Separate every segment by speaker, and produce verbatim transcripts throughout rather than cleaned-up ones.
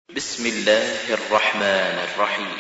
Speaker 1: بسم الله الرحمن الرحيم.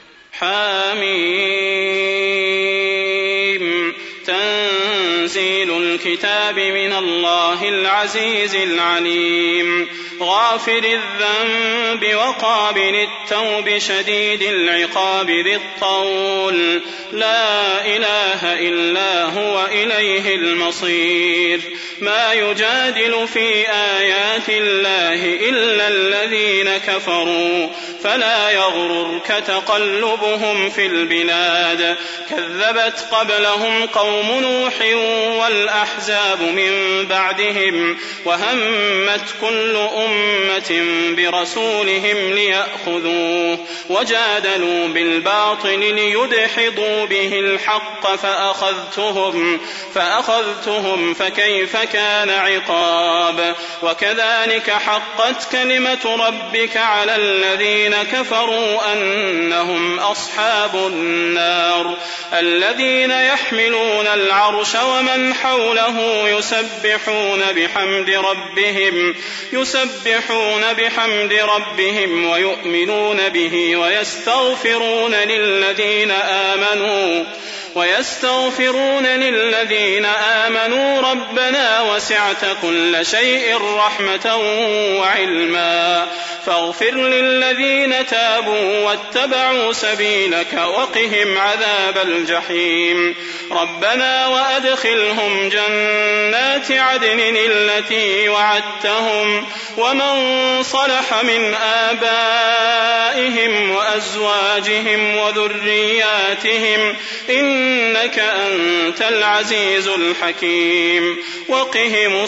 Speaker 2: حميم. تنزيل الكتاب من الله العزيز العليم. غافر الذنب وقابل التوب شديد العقاب ذي الطول. لا إله إلا هو إليه المصير. ما يجادل في آيات الله إلا الذين كفروا فلا يغررك تقلبهم في البلاد. كذبت قبلهم قوم نوح والأحزاب من بعدهم وهمت كل أمة برسولهم ليأخذوه وجادلوا بالباطل ليدحضوا به الحق فأخذتهم, فأخذتهم فكيف كان عقاب. وكذلك حقت كلمة ربك على الذين كفروا أنهم أصحاب النار. الذين يحملون العرش ومن حوله يسبحون بحمد ربهم يسبحون بحمد ربهم ويؤمنون به ويستغفرون للذين آمنوا ويستغفرون للذين آمنوا ربنا وسعت كل شيء رحمة وعلما فاغفر للذين تابوا واتبعوا سبيلك وقهم عذاب الجحيم. ربنا وأدخلهم جنات عدن التي وعدتهم ومن صلح من آبائهم وأزواجهم وذرياتهم إنك أنت العزيز الحكيم. وقهم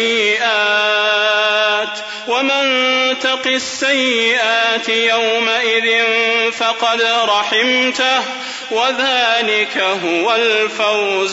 Speaker 2: السيئات ومن تق السيئات يومئذ فقد رحمته وذلك هو الفوز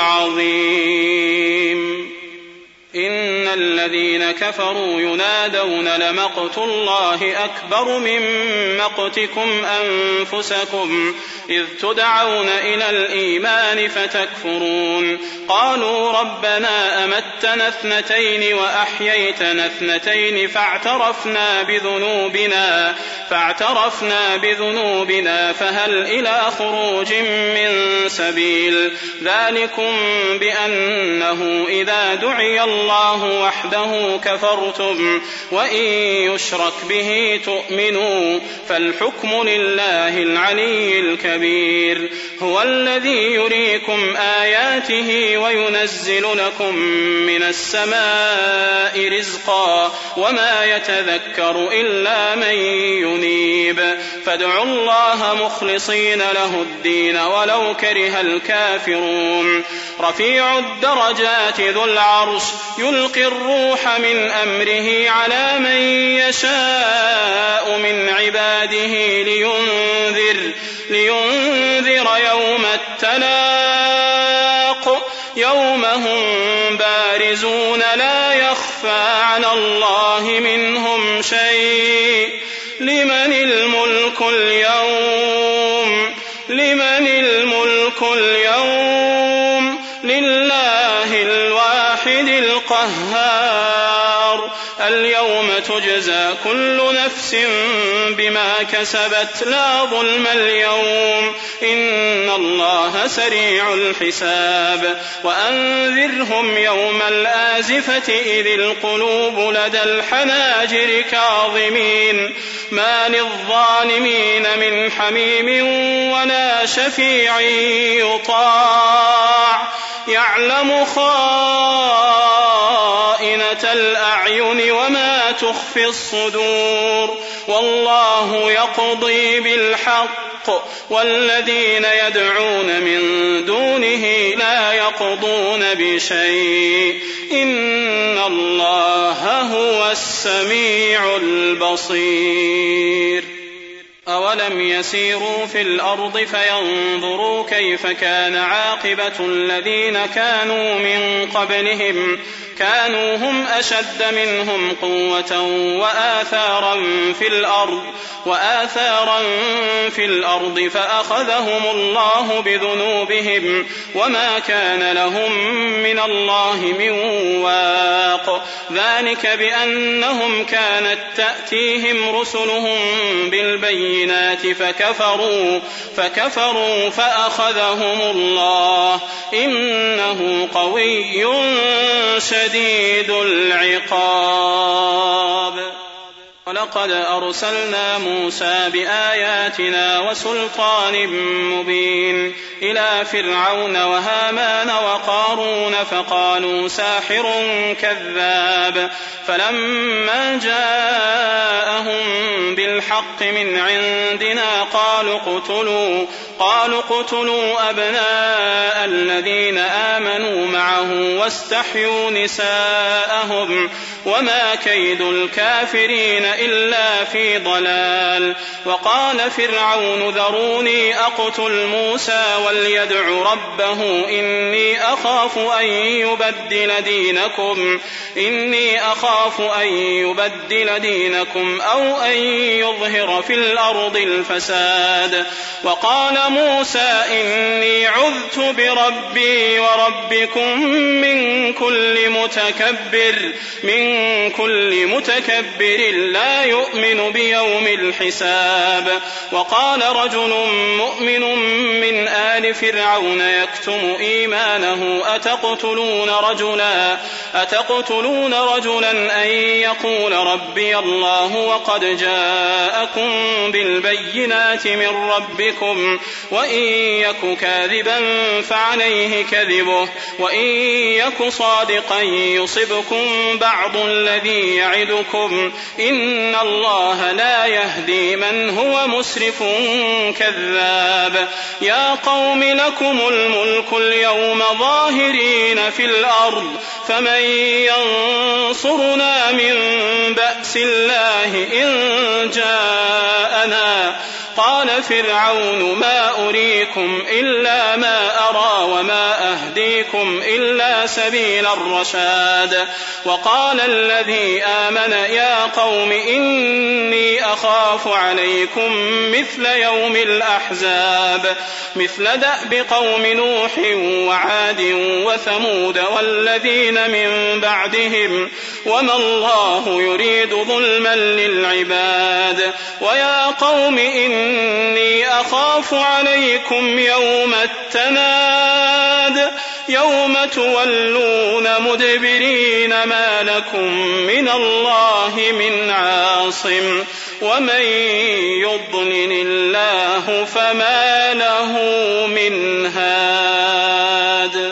Speaker 2: العظيم. إن الذين كفروا ينادون لمقت الله أكبر من مقتكم أنفسكم إذ تدعون إلى الإيمان فتكفرون. قالوا ربنا أمتنا اثنتين وأحييتنا اثنتين فاعترفنا بذنوبنا فاعترفنا بذنوبنا فهل إلى خروج من سبيل. ذلكم بأنه إذا دعي الله وحده كفرتم وإن يشرك به تؤمنوا فالحكم لله العلي الكبير. هو الذي يريكم آياته وينزل لكم من السماء رزقا وما يتذكر إلا من ينيب. فادعوا الله مخلصين له الدين ولو كره الكافرون. رفيع الدرجات ذو العرش يلقي الروح من أمره على من يشاء من عباده لينذر, لينذر يوم التلاق يوم هم بارزون لا يخفى على الله منهم شيء. لمن الملك اليوم لمن الملك اليوم لله الواحد القهار. اليوم تجزى كل نفس بما كسبت لا ظلم اليوم إن الله سريع الحساب. وأنذرهم يوم الآزفة إذ القلوب لدى الحناجر كاظمين ما للظالمين من حميم ولا شفيع يطاع يعلم خائنة الأعين وما تخفي الصدور. والله يقضي بالحق والذين يدعون من دونه لا يقضون بشيء إن الله هو السميع البصير. أولم يسيروا في الأرض فينظروا كيف كان عاقبة الذين كانوا من قبلهم كانوا هم أشد منهم قوة وآثارا في الأرض وآثارا في الأرض فأخذهم الله بذنوبهم وما كان لهم من الله من واق ذلك بأنهم كانت تأتيهم رسلهم بالبينات فكفروا فكفروا فأخذهم الله إنه قوي شديد العقاب. ولقد أرسلنا موسى بآياتنا وسلطان مبين إلى فرعون وهامان وقارون فقالوا ساحر كذاب فلما جاءهم بالحق من عندنا قالوا اقتلوا قالوا اقتلوا أبناء الذين آمنوا معه واستحيوا نساءهم وما كيد الكافرين إلا في ضلال. وقال فرعون ذروني أقتل موسى وليدع ربه إني أخاف أن يبدل دينكم إني أخاف أن يبدل دينكم أو أن يظهر في الأرض الفساد. وقال موسى إني عذت بربي وربكم من كل متكبر من كل متكبر لا يؤمن بيوم الحساب. وقال رجل مؤمن من آل فرعون يكتم إيمانه أتقتلون رجلا أتقتلون رجلا أن يقول ربي الله وقد جاءكم بالبينات من ربكم وإن يك كاذبا فعليه كذبه وإن يك صادقا يصبكم بعض الذي يعدكم إن الله لا يهدي من هو مسرف كذاب. يا قوم لكم الملك اليوم ظاهرين في الأرض فمن ينصرنا من بأس الله إن جاءنا. قال فرعون ما أريكم إلا ما أرى وما أهديكم إلا سبيل الرشاد. وقال الذي آمن يا قوم إني أخاف عليكم مثل يوم الأحزاب مثل دأب قوم نوح وعاد وثمود والذين من بعدهم وما الله يريد ظلما للعباد. ويا قوم إني أخاف عليكم يوم التناد يوم تولون مدبرين ما لكم من الله من عاصم ومن يضلل الله فما له من هاد.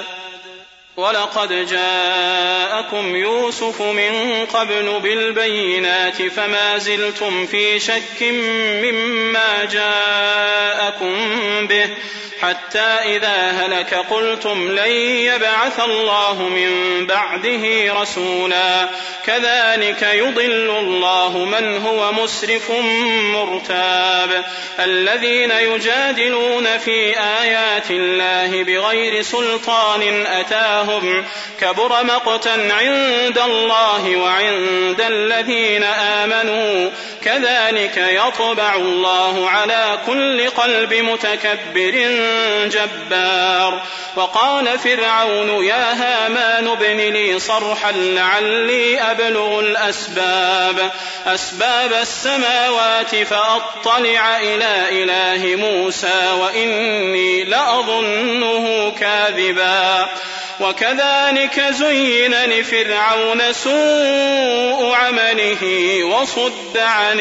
Speaker 2: ولقد جاءكم يوسف من قبل بالبينات فما زلتم في شك مما جاءكم به حتى إذا هلك قلتم لن يبعث الله من بعده رسولا كذلك يضل الله من هو مسرف مرتاب. الذين يجادلون في آيات الله بغير سلطان أتاهم كبر مقتا عند الله وعند الذين آمنوا كذلك يطبع الله على كل قلب متكبر جبار. وقال فرعون يا هامان ابن لي صرحا لعلي أبلغ الأسباب أسباب السماوات فأطلع إلى إله موسى وإني لأظنه كاذبا. وكذلك زين لفرعون سوء عمله وصد عن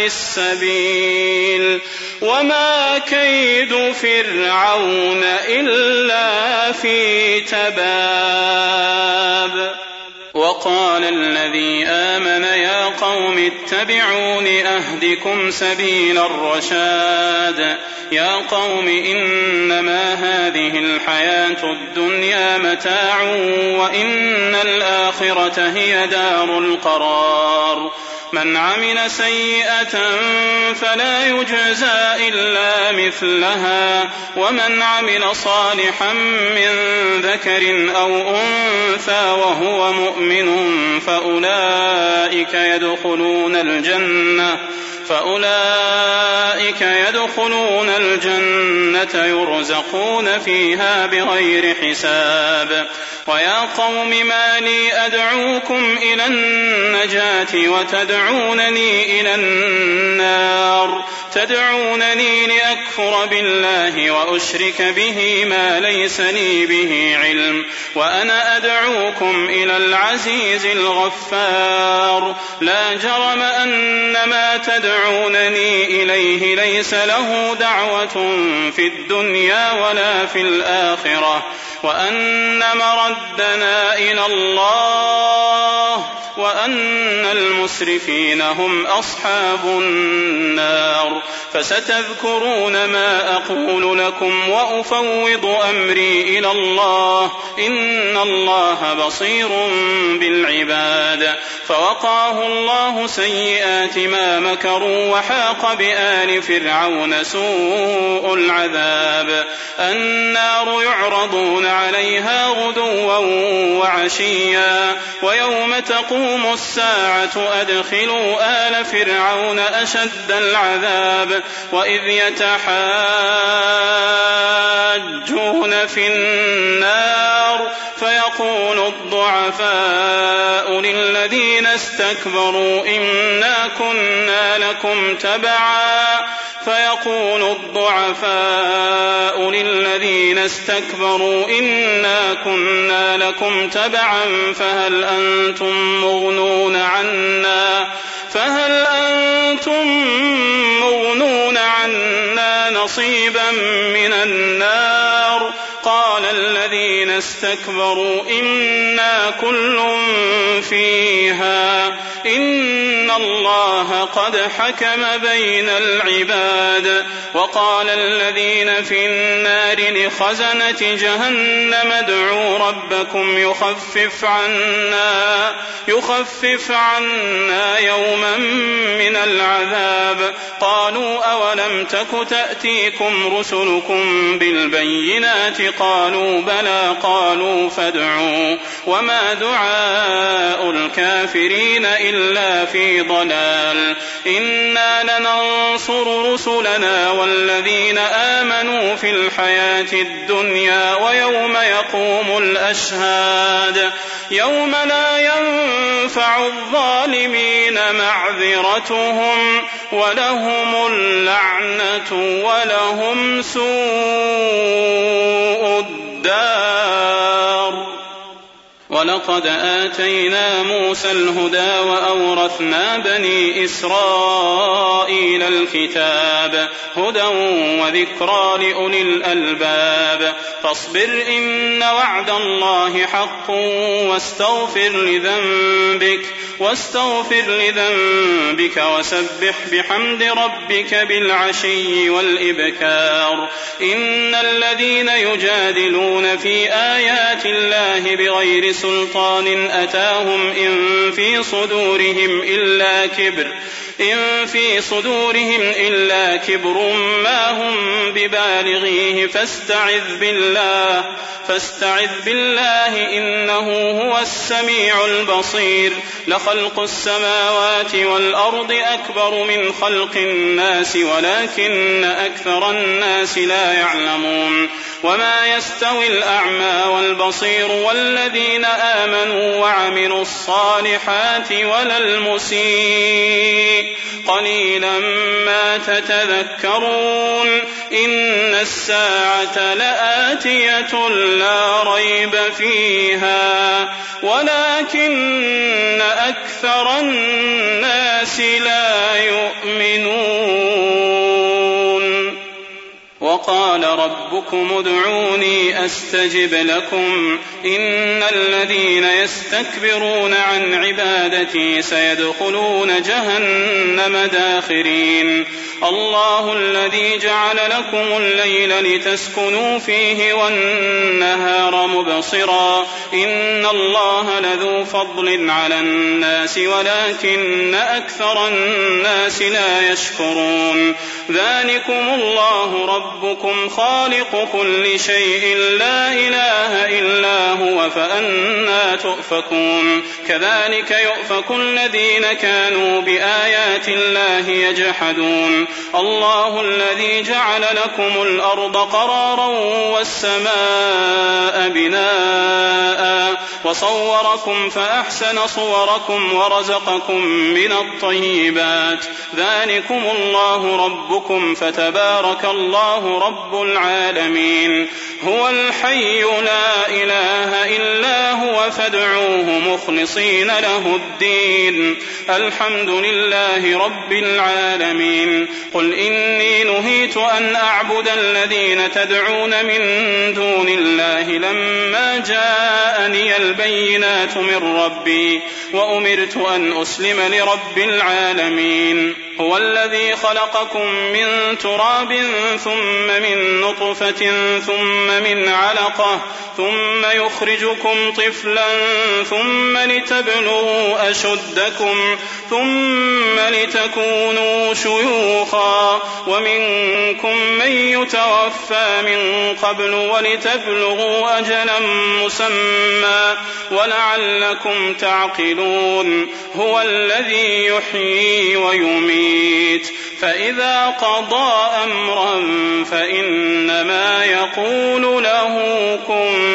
Speaker 2: السبيل وما كيد فرعون إلا في تباب. وقال الذي آمن يا قوم اتبعون أهدكم سبيل الرشاد. يا قوم إنما هذه الحياة الدنيا متاع وإن الآخرة هي دار القرار. من عمل سيئة فلا يجزى إلا مثلها ومن عمل صالحا من ذكر أو أنثى وهو مؤمن فأولئك يدخلون الجنة فأولئك يدخلون الجنة يرزقون فيها بغير حساب. ويا قوم ما لي أدعوكم إلى النجاة وتدعونني إلى النار تدعونني لأكفر بالله وأشرك به ما ليس لي به علم وأنا أدعوكم إلى العزيز الغفار لا جرم أن ما تدعونني إليه ليس له دعوة في الدنيا ولا في الآخرة وأن مردنا إلى الله وأن المسرفين هم أصحاب النار. فستذكرون ما أقول لكم وأفوض أمري إلى الله إن الله بصير بالعباد. فوقاه الله سيئات ما مكروا وحاق بآل فرعون سوء العذاب. النار يعرضون عليها غدوا وعشيا ويوم تقوم الساعة أدخلوا آل فرعون أشد العذاب وإذ يتحاجون في النار فيقول الضعفاء للذين استكبروا إنا كنا لكم تبعا فيقول الضعفاء للذين استكبروا إنا كنا لكم تبعا فهل أنتم مغنون عنا فهل أنتم مغنون عنا نصيبا من النار قال الذين استكبروا إنا كل فيها إن الله قد حكم بين العباد. وقال الذين في النار لخزنة جهنم ادعوا ربكم يخفف عنا يخفف عنا يوما من العذاب قالوا أولم تك تأتيكم رسلكم بالبينات قالوا بلى قالوا فادعوا وما دعاء الكافرين إلا في ضلال. إنا لننصر رسلنا والذين آمنوا في الحياة الدنيا ويوم يقوم الأشهاد يوم لا ينفع الظالمين معذرتهم ولهم اللعنة ولهم سوء الدار. ولقد آتينا موسى الهدى وأورثنا بني إسرائيل الكتاب هدى وذكرى لأولي الألباب. فاصبر إن وعد الله حق واستغفر لذنبك واستغفر لذنبك وسبح بحمد ربك بالعشي والإبكار. إن الذين يجادلون في آيات الله بغير سلطان أتاهم إن في صدورهم إلا كبر إن في صدورهم إلا كبر ما هم ببالغيه فاستعذ بالله فاستعذ بالله إنه هو السميع البصير. لخلق السماوات والأرض أكبر من خلق الناس ولكن أكثر الناس لا يعلمون. وما يستوي الأعمى والبصير والذين آمنوا وعملوا الصالحات ولا المسيء قليلا ما تتذكرون. إن الساعة لآتية لا ريب فيها ولكن أكثر الناس لا يؤمنون. وقال ربكم ادعوني أستجب لكم إن الذين يستكبرون عن عبادتي سيدخلون جهنم داخرين. الله الذي جعل لكم الليل لتسكنوا فيه والنهار مبصرا إن الله لذو فضل على الناس ولكن أكثر الناس لا يشكرون ذلكم الله ربكم خالق كل شيء لا إله إلا هو فأنى تؤفكون كذلك يؤفك الذين كانوا بآيات الله يجحدون الله الذي جعل لكم الأرض قرارا والسماء بناء وصوركم فأحسن صوركم ورزقكم من الطيبات ذلكم الله ربكم فتبارك الله رب العالمين هو الحي لا إله إلا هو فادعوه مخلصين له الدين الحمد لله رب العالمين قل إني نهيت أن أعبد الذين تدعون من دون الله لما جاءني البينات من ربي وأمرت أن أسلم لرب العالمين هو الذي خلقكم من تراب ثم من نطفة ثم من علقة ثم يخرجكم طفلا ثم لتبلغوا أشدكم ثم لتكونوا شيوخا ومنكم من يتوفى من قبل ولتبلغوا أجلا مسمى ولعلكم تعقلون هو الذي يحيي ويميت فإذا قضى أمرا فإنما يقول له كن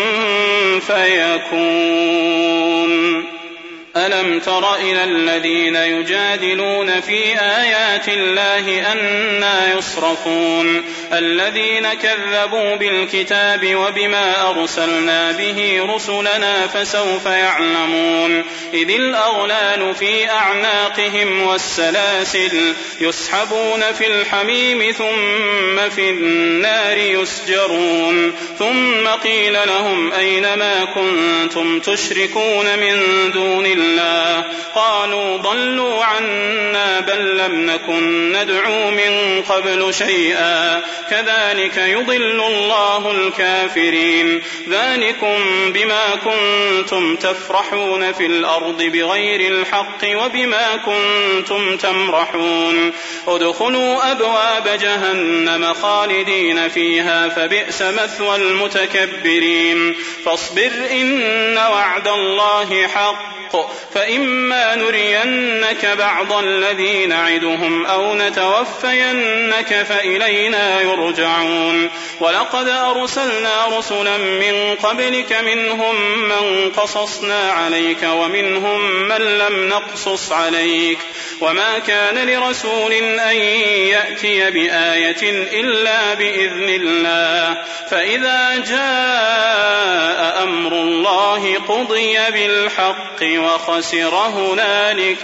Speaker 2: فيكون ألم تر إلى الذين يجادلون في آيات الله أنى يصرفون الذين كذبوا بالكتاب وبما أرسلنا به رسلنا فسوف يعلمون إذ الأغلال في أعناقهم والسلاسل يسحبون في الحميم ثم في النار يسجرون ثم قيل لهم أين ما كنتم تشركون من دون الله الله قالوا ضلوا عنا بل لم نكن ندعو من قبل شيئا كذلك يضل الله الكافرين ذلكم بما كنتم تفرحون في الأرض بغير الحق وبما كنتم تمرحون ادخلوا أبواب جهنم خالدين فيها فبئس مثوى المتكبرين فاصبر إن وعد الله حق فإما نرينك بعض الذي نعدهم أو نتوفينك فإلينا يرجعون ولقد أرسلنا رسلا من قبلك منهم من قصصنا عليك ومنهم من لم نقصص عليك وما كان لرسول أن يأتي بآية إلا بإذن الله فإذا جاء أمر الله قضي بالحق وخسر هنالك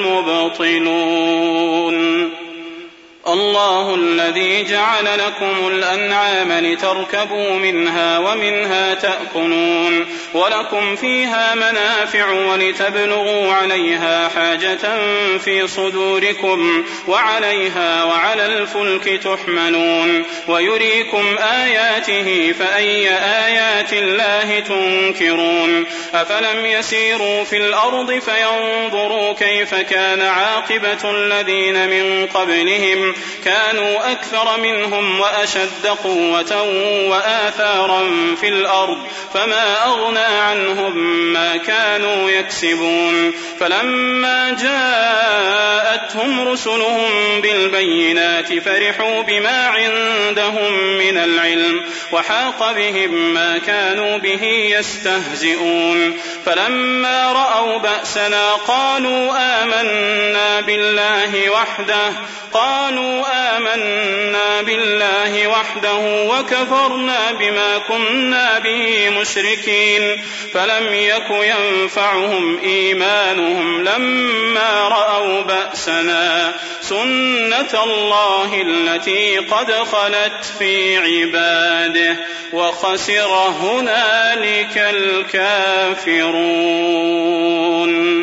Speaker 2: المبطلون الله الذي جعل لكم الأنعام لتركبوا منها ومنها تأكلون ولكم فيها منافع ولتبلغوا عليها حاجة في صدوركم وعليها وعلى الفلك تحملون ويريكم آياته فأي آيات الله تنكرون أفلم يسيروا في الأرض فينظروا كيف كان عاقبة الذين من قبلهم كانوا أكثر منهم وأشد قوة وآثارا في الأرض فما أغنى عنهم ما كانوا يكسبون فلما جاءتهم رسلهم بالبينات فرحوا بما عندهم من العلم وحاق بهم ما كانوا به يستهزئون فلما رأوا بأسنا قالوا آمنا بالله وحده قالوا آمنا بالله وحده وكفرنا بما كنا به مشركين فلم يك ينفعهم إيمانهم لما رأوا بأسنا سنة الله التي قد خلت في عباده وخسر هنالك الكافرون.